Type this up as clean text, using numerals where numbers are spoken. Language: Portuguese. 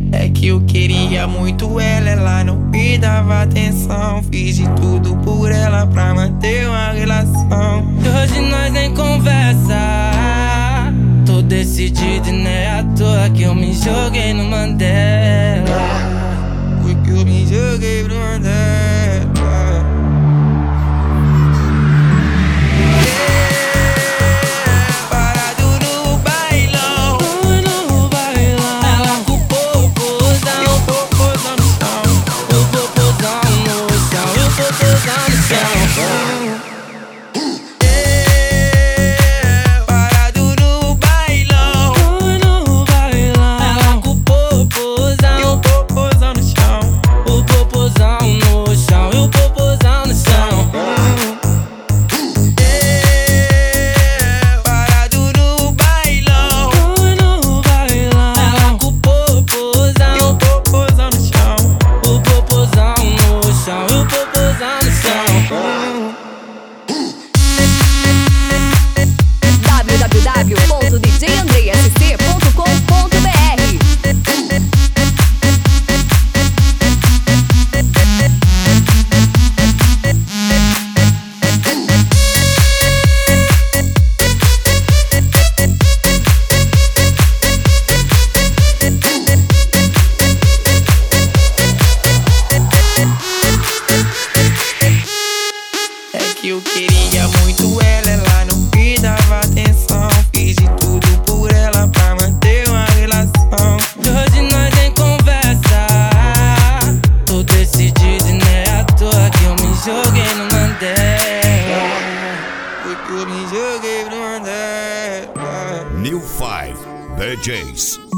É que eu queria muito ela não me dava atenção. Fiz de tudo por ela pra manter uma relação. Hoje nós nem conversa. Tô decidido e não é à toa que eu me joguei no Mandela. Porque eu me joguei no Mandela. Eu queria muito ela não me dava atenção. Fiz de tudo por ela pra manter uma relação. Hoje nós nem conversa. Tô decidido e não é à toa que eu me joguei no Mandela. Porque eu me joguei no Mandela. New 5 DJs.